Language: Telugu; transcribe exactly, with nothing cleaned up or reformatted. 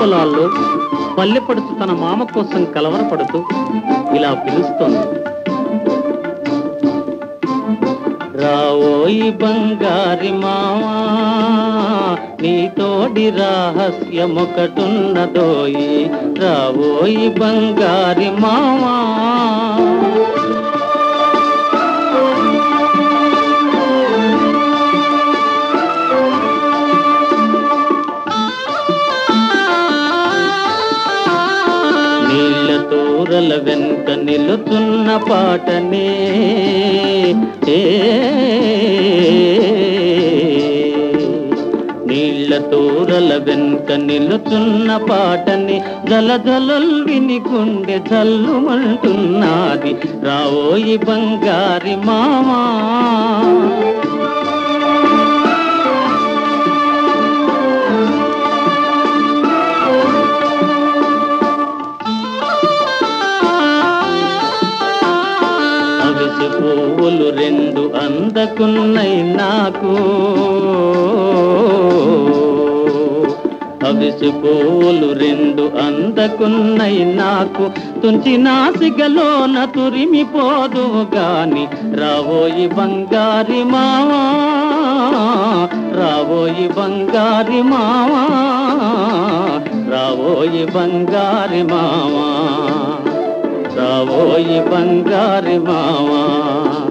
పొలాల్లో పల్లెపడుతూ తన మామ కోసం కలవరపడుతూ ఇలా పిలుస్తోంది. రావోయి బంగారి మావా, నీతోడి రహస్యమొకటున్నదోయి, రావోయి బంగారి మావా. తూరల వెనుక నిలుతున్న పాటనే నీళ్ళ తూరల వెనుక నిలుతున్న పాటని జలజలల్ విని గుండె జల్లుమంటున్నది, రావోయి బంగారి మావా. పువ్వులు రెండు అందకున్నై నాకు, అవిసి పువ్వులు రెండు అందకున్నై నాకు, తుంచి నాసికలోన తురిమిపోదువు గాని, రావోయి బంగారి మావా, రావోయి బంగారి మావా, రావోయి బంగారి మావా, రావోయి బంగారి మావా.